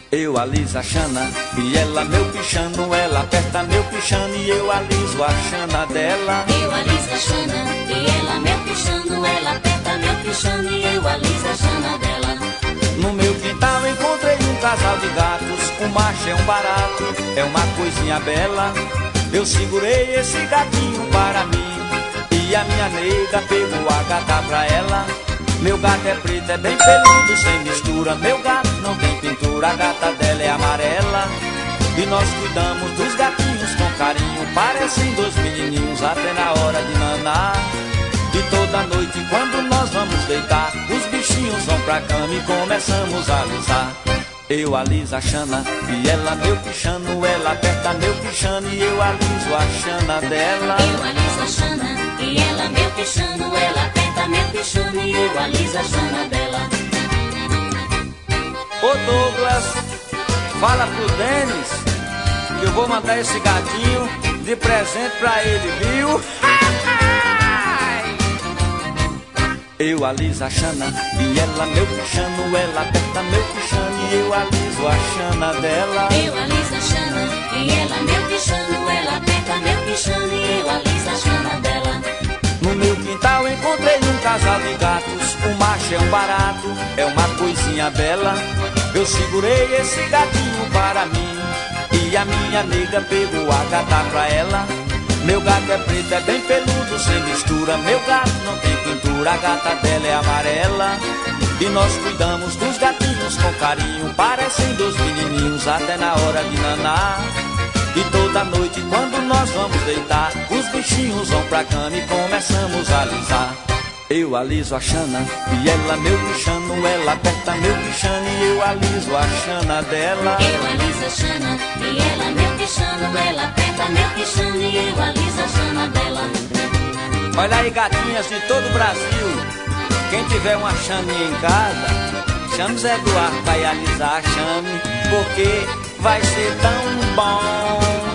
Eu aliso a Xana e ela meu pichano. Ela aperta meu pichano e eu aliso a Xana dela. Eu aliso a Xana e ela meu pichano. Ela aperta meu pichano e eu aliso a Xana dela. No meu quintal encontrei um casal de gatos. O macho é um barato, é uma coisinha bela. Eu segurei esse gatinho para mim e a minha nega pegou a gata pra ela. Meu gato é preto, é bem peludo, sem mistura. Meu gato não tem pintura, a gata dela é amarela. E nós cuidamos dos gatinhos com carinho, parecem dois menininhos até na hora de nanar. E toda noite quando nós vamos deitar, os bichinhos vão pra cama e começamos a alisar. Eu aliso a Xana e ela meu pichano. Ela aperta meu pichano e eu aliso a Xana dela. Eu aliso a Xana e ela meu pichano. Ela aperta meu pichano e eu aliso a Xana dela. Ô Douglas, fala pro Denis que eu vou mandar esse gatinho de presente pra ele, viu? Eu aliso a Xana e ela meu pichano. Ela aperta meu pichano e eu aliso a Xana dela. Eu aliso a Xana e ela meu pichano. Ela aperta meu pichano e eu aliso a Xana dela. No meu quintal encontrei um casal de gatos. O macho é um barato, é uma coisinha bela. Eu segurei esse gatinho para mim e a minha nega pegou a gata pra ela. Meu gato é preto, é bem peludo, sem mistura. Meu gato não tem pintura, a gata dela é amarela. E nós cuidamos dos gatinhos com carinho, parecem dois menininhos até na hora de nanar. E toda noite quando nós vamos deitar, os bichinhos vão pra cama e começamos a alisar. Eu aliso a Xana e ela meu pichano. Ela aperta meu pichano e eu aliso a Xana dela. Eu aliso a Xana e ela meu pichano. Ela aperta meu pichano e eu aliso a Xana dela. Olha aí, gatinhas de todo o Brasil, quem tiver uma Xaninha em casa, chame Zé Eduardo pra ir alisar, chame, porque vai ser tão bom.